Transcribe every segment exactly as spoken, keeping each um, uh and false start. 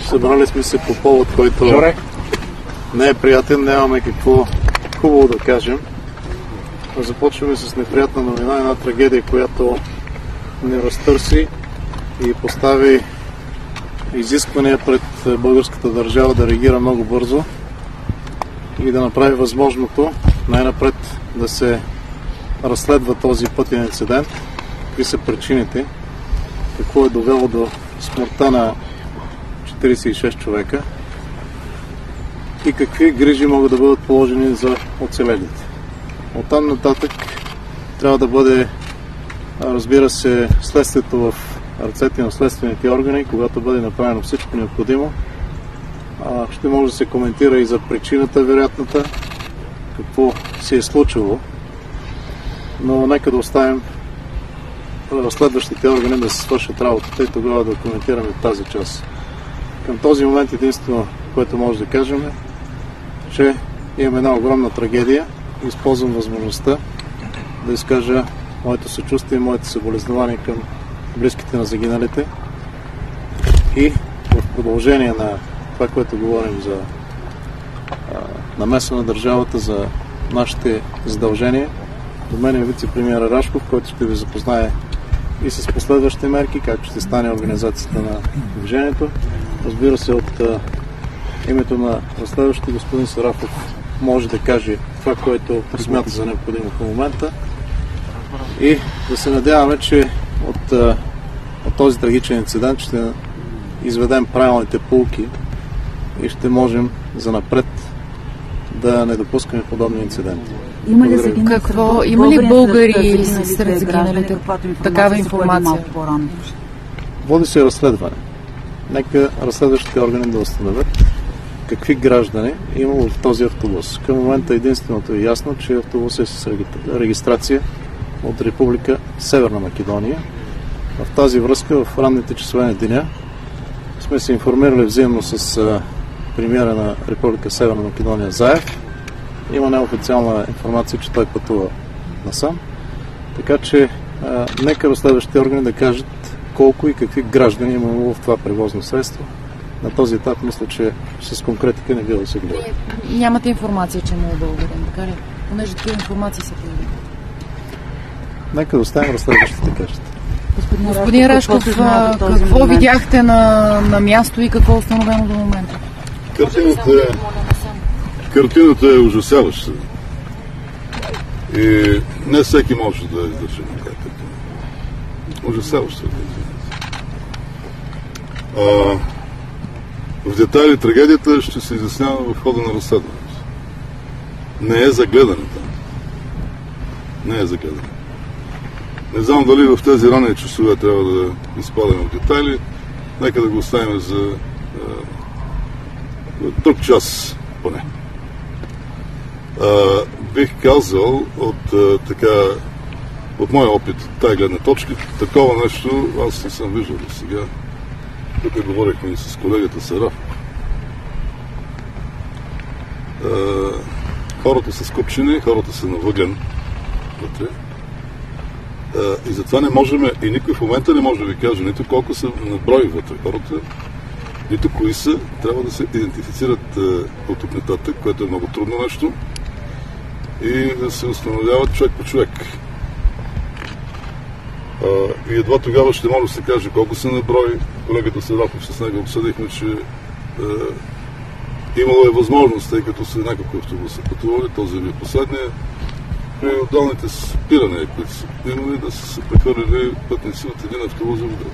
Събрали сме се по повод, който Жоре. не е приятен, нямаме какво хубаво да кажем. Започваме с неприятна новина, една трагедия, която ни разтърси и постави изисквания пред българската държава да реагира много бързо и да направи възможното най-напред да се разследва този пътен инцидент, какви са причините, какво е довело до смъртта на четиридесет и шест човека и какви грижи могат да бъдат положени за оцелелите. Оттам нататък трябва да бъде, разбира се, следствието в ръцете на следствените органи, когато бъде направено всичко необходимо. Ще може да се коментира и за причината, вероятната, какво се е случило, но нека да оставим разследващите органи да се свършат работата и тогава да коментираме тази част. Към този момент единствено, което може да кажем е, че имаме една огромна трагедия. Използвам възможността да изкажа моето съчувствие и моите съболезнования към близките на загиналите и в продължение на това, което говорим за а, намеса на държавата, за нашите задължения. До мен е вице-премиера Рашков, който ще ви запознае и с последващите мерки, как ще стане организацията на движението. Разбира се, от а, името на разследващите господин Сарафов може да каже това, което смята за необходимо в момента и да се надяваме, че от, от този трагичен инцидент ще изведем правилните поуки и ще можем занапред да не допускаме подобни инциденти. Има ли, загинали, Какво, има ли българи сред загиналите? Такава информация? Води се разследване. Нека разследващите органи да установят какви граждани има в този автобус. Към момента единственото е ясно, че автобус е с регистрация от Република Северна Македония. В тази връзка, в ранните часове на деня, сме се информирали взаимно с премиера на Република Северна Македония Заев. Има неофициална информация, че той пътува насам. Така че а, нека разследващите органи да кажат колко и какви граждани имало в това превозно средство. На този етап мисля, че с конкретика не бива да се гледа. Нямате информация, че имало българин, така ли? Понеже такива информации са появили. Нека да оставим разследващите кажат. Господин, Господин Рашков, какво, какво видяхте на, на място и какво е установено до момента? Картината е, картината е ужасяваща. И не всеки може да издържи на тази картина. Ужасяваща е. В детайли трагедията ще се изяснява в хода на разследването. Не е загледане там. Не е загледане. Не знам дали в тези ранни часове трябва да изпадаме в детайли. Нека да го оставим за е, друг час поне. Е, бих казал от е, така от моя опит, тази гледна точка, такова нещо аз не съм виждал до сега. Тук говорихме и с колегата Сарафов. Е, хората са скопчени, хората са на въглен вътре. И затова не можем, и никой в момента не може да ви каже нито колко са на брой вътре хората, нито кои са, трябва да се идентифицират от тук нататък, което е много трудно нещо, и да се установяват човек по човек. И едва тогава ще може да се каже колко са на брой. Колегата Сарафов с него обсъдихме, че е, имало е възможност, тъй като са някакви автобуси пътували, този ви е последния, при отдалните спирания, които са имали, да са се прехвърляли пътници от един автобус в друг.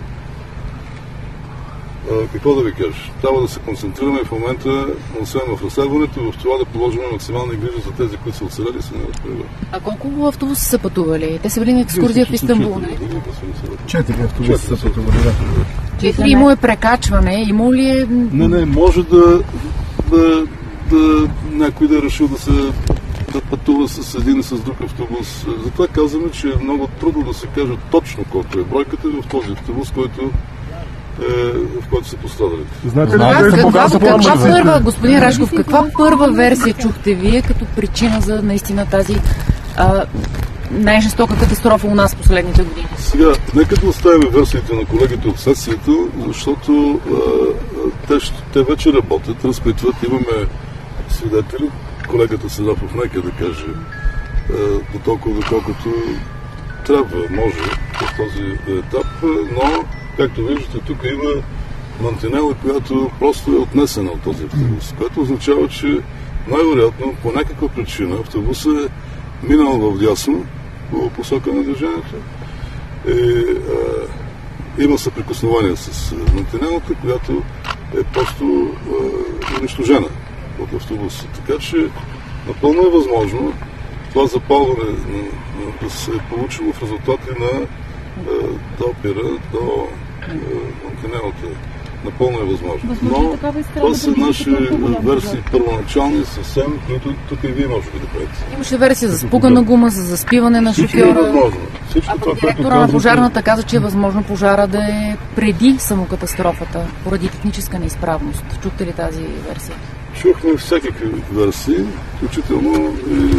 А, какво да ви кажа? Трябва да се концентрираме в момента, освен в разследването, в това да положим максимални грижи за тези, които са оцелели и са не разпревели. А колко автобуси са пътували? Те са били на екскурзия в Истанбул, не? Четири автобуси са пътували, да. Четири имало е прекачване, имало ли е... Не, не, може да, да, да някой да е решил да се да пътува с един и с друг автобус. Затова казваме, че е много трудно да се каже точно колко е бройката в този автобус, който е, в който са пострадали. Знаете ли, каква, каква, каква първа, господин Рашков, каква първа версия чухте вие като причина за наистина тази а, най-жестока катастрофа у нас в последните години? Сега, нека да оставим версиите на колегите от следствието, защото а, те, те вече работят, разпитват, имаме свидетели. Колегата Седапов нека да каже до толкова, доколкото трябва, може в този етап, но, както виждате, тук има мантинела, която просто е отнесена от този автобус, което означава, че най-вероятно по някаква причина автобусът е минал в дясно по посока на движението. И, а, има съприкосновение с мантинелата, която е просто а, унищожена от автобуса. Така че напълно е възможно това запалване да се е получило в резултати на допира до мантинелата. Напълно е възможно. Но това са наши версии първоначални, съвсем, които тук и вие може да правите. Имаше версия за спугана гума, за заспиване на шофьора. Всичко е възможно. Всичко а това, директора на пожарната каза, че е възможно пожара да е преди самокатастрофата, поради техническа неизправност. Чухте ли тази версия? Чухме всякакви версии, включително и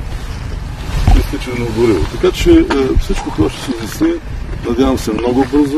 изтичане на гориво. Така че всичко това ще се изясни, надявам се, много бързо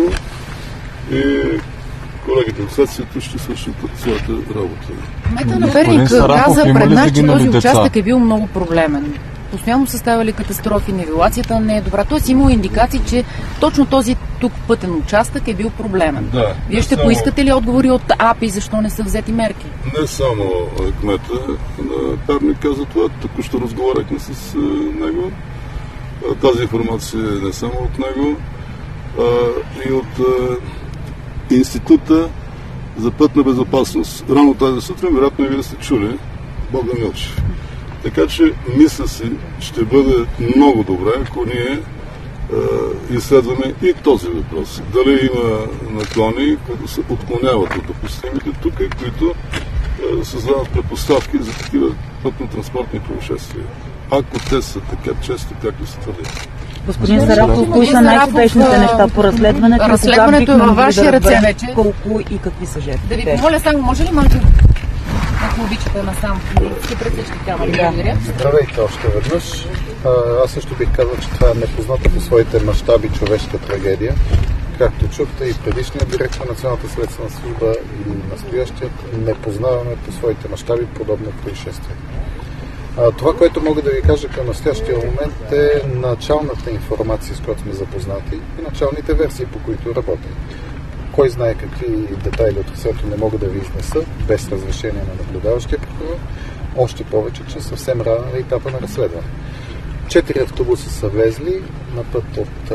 и колегите от следствието ще свършат своята работа. Кметът на Перник каза пред нас, че този участък е бил много проблемен. Постоянно са ставали катастрофи, нивелацията не е добра. Тоест имало индикации, че точно този тук пътен участък е бил проблемен. Да, Вие ще само... поискате ли отговори от А П И, защо не са взети мерки? Не само кмета на Перник каза това, току-що разговаряхме с него. Тази информация е не само от него, а и от Института за пътна безопасност. Рано тази сутрин, вероятно и вие сте чули, Богдан Милчев. Така че, мисля си, ще бъде много добре, ако ние е, изследваме и този въпрос. Дали има наклони, които се отклоняват от допустимите тук, които е, създават предпоставки за такива пътно-транспортни происшествия. Ако те са така често, както се твърди. Господин Сарапов, кои са най-спешните неща по разследването? Разследването е във ваши ръце вече. Колко и какви са жертвите? Да ви помоля само, може ли малко, ако обичате насам, да се пресечки камери? Благодаря. Здравейте още веднъж. Аз също бих казал, че това е непозната по своите мащаби човешка трагедия. Както чухте и предишният директор на Националната следствена служба и настоящият, не познаваме по своите мащаби подобно происшествие. Това, което мога да ви кажа към настоящия момент, е началната информация, с която сме запознати и началните версии, по които работим. Кой знае какви детайли от разследването не мога да ви изнеса без разрешение на наблюдаващия прокурор, още повече, че съвсем рано на етапа на разследване. Четири автобуса са влезли на път от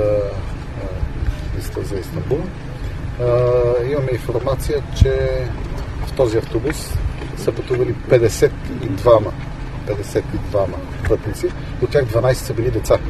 листа за Истанбул. А, имаме информация, че в този автобус са пътували петдесет и двама петдесет и двама пътници, от тях дванайсет са били деца.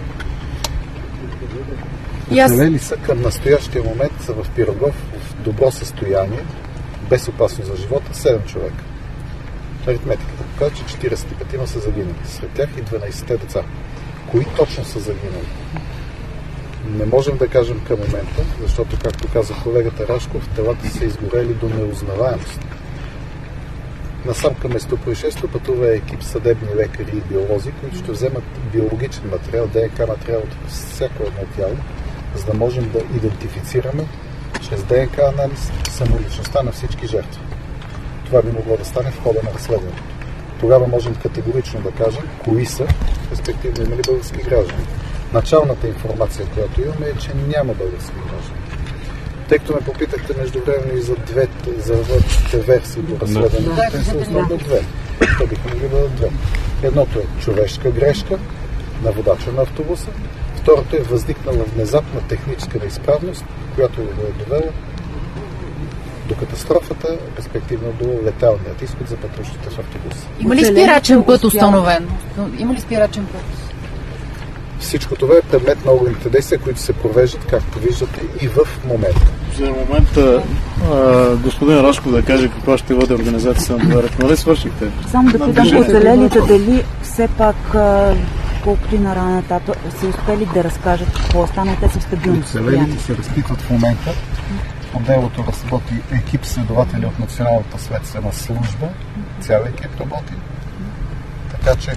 Оцелели са към настоящия момент са в Пирогов в добро състояние, без опасност за живота, седем човека. Аритметиката показва, че четирийсет и пет са загинали. Сред тях и дванайсет деца. Кои точно са загинали? Не можем да кажем към момента, защото, както каза колегата Рашков, телата са изгорели до неузнаваемост. Насам към местопроизшествието пътува екип съдебни лекари и биолози, които ще вземат биологичен материал, ДНК материал от всяко едно тяло, за да можем да идентифицираме чрез ДНК анализ самоличността на всички жертви. Това би могло да стане в хода на разследването. Тогава можем категорично да кажем кои са, респективно има ли български граждани. Началната информация, която имаме, е, че няма български граждани. Тъй като ме попитахте междувременно и за двете, за двете версии до разследването, да. Те са основно две. Те биха могли да бъдат две. Едното е човешка грешка на водача на автобуса, второто е възникнала внезапна техническа неизправност, която е довела до катастрофата, респективно до леталният изход за пътуващите в автобуса. Има ли спирачен път установен? Има ли спирачен път? Всичко това е предмет на огнените действия, които се провеждат, както виждате, и в момента. За момента а, господин Рашков да каже каква ще бъде организацията на доверието. Нали свършихте? Само да питам оцелелите дали все пак, колкото и на рана етапа, са успели да разкажат какво остана, те са в стабилно състояние. Оцелелите се разпитват в момента. По делото разработи екип следователи от Националната следствена служба. Цял екип работи. Така че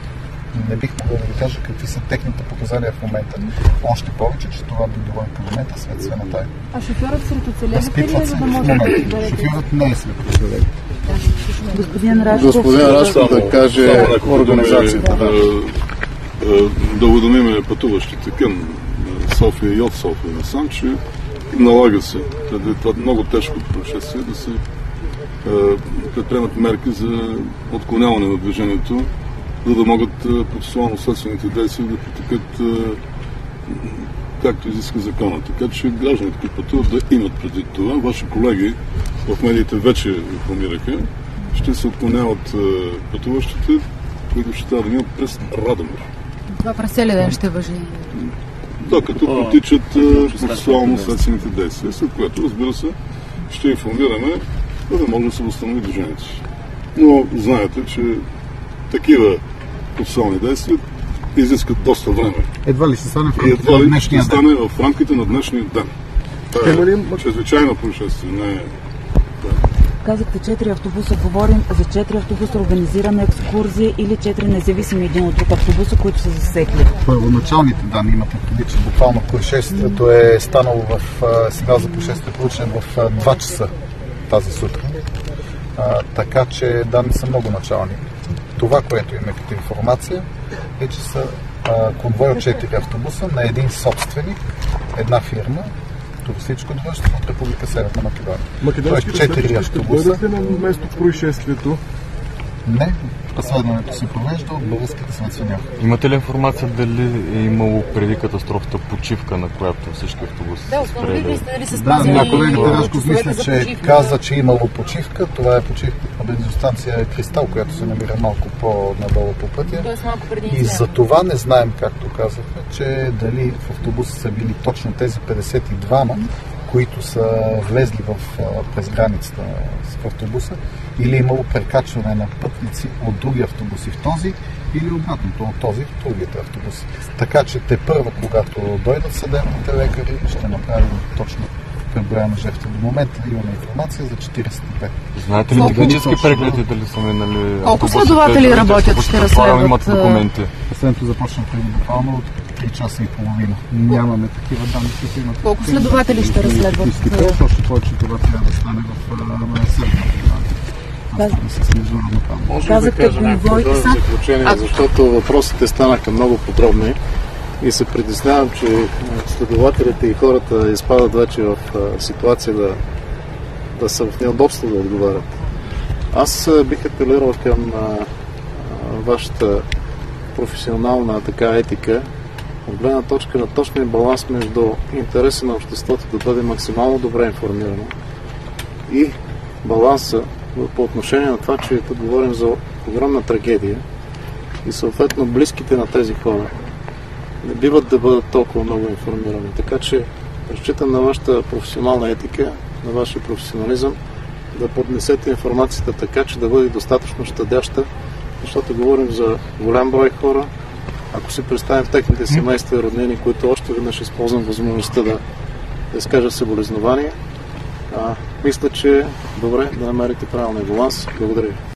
не бих могъл да ви кажа какви са техните показания в момента. Още повече, че това би било към момента светствена тайна. А шофьорът сред оцелелите ли е, за да може да бъде? Шофьорът не е сред оцелелите. Господин Рашков, Господин Рашков да каже организацията. Да, да, да уведомим пътуващите към София и от София насам, че налага се, преди това много тежко происшествие, да се предприемат мерки за отклоняване на движението, за да могат процесуално-следствените действия да протекат както изиска закона. Така че гражданите, които пътуват, да имат преди това. Ваши колеги в медиите вече информираха, ще се отклоняват пътуващите, които ще трябва да минат през Радомир. Това през целия ден ще важи. Да, като протичат процесуално-следствените действия, след което, разбира се, ще информираме, за да може да се възстанови движението. Но знаете, че такива процесуални действия изискат доста време. Едва ли ще стане в рамките на днешния ден? Едва ли ще стане в рамките на днешния ден. Това е чрезвичайно происшествие. Не е... Казахте четири автобуса. Говорим за четири автобуса, организирана екскурзия или четири независими един от друг автобуса, които са засекли? Първоначалните данни имате предвид, че буквално происшествието е станало в сигнал за происшествие, получен в два часа тази сутрин. А, така че данни са много начални. Това, което имаме като информация, е, че са а, конвой от четири автобуса на един собственик, една фирма, туристическо дружество от Република Северна Македония. Македонските четири автобуса. Ще бъдат ли на место происшествието? Не. Разследването се провежда от българските санкционери. Имате ли информация дали е имало преди катастрофата почивка, на която всички автобуси да, се спрели? Да, се да, но колегата Рашков мисля, че каза, че е имало почивка. Това е почивка на бензиностанция Кристал, която се намира малко по-надолу по пътя. И за това не знаем, както казахме, че дали в автобуса са били точно тези петдесет и двама, които са влезли в, през границата в автобуса, или е имало прекачване на пътници от други автобуси в този, или обратното от този в другите автобуси. Така че те първа, когато дойдат съдебните лекари, ще направим точно преброяване жертви. До момента имаме информация за четиридесет и пет. Знаете ли технически прегледи дали са минали? Колко следователи работят, ще разследват? Имат документи. Последното започна преди буквално от три часа и половина. Нямаме такива данни, които имат. Колко следователи ще разследват? Още повече това трябва да стане в Северна. Може да кажем някакво заключение, защото въпросите станаха много подробни и се притеснявам, че следователите и хората изпадат вече в ситуация да, да са в неудобство да отговарят. Аз бих апелирал към а, а, вашата професионална така етика, от гледна точка на точния баланс между интереса на обществото да бъде максимално добре информирано и баланса по отношение на това, че тук говорим за огромна трагедия и съответно близките на тези хора не биват да бъдат толкова много информирани. Така че разчитам на вашата професионална етика, на вашия професионализъм да поднесете информацията така, че да бъде достатъчно щадяща, защото говорим за голям брой хора. Ако си представим техните семейства и роднини, които още веднъж използвам възможността да изкажа съболезнования, А, мисля, че добре да намерите правилния баланс. Благодаря ви.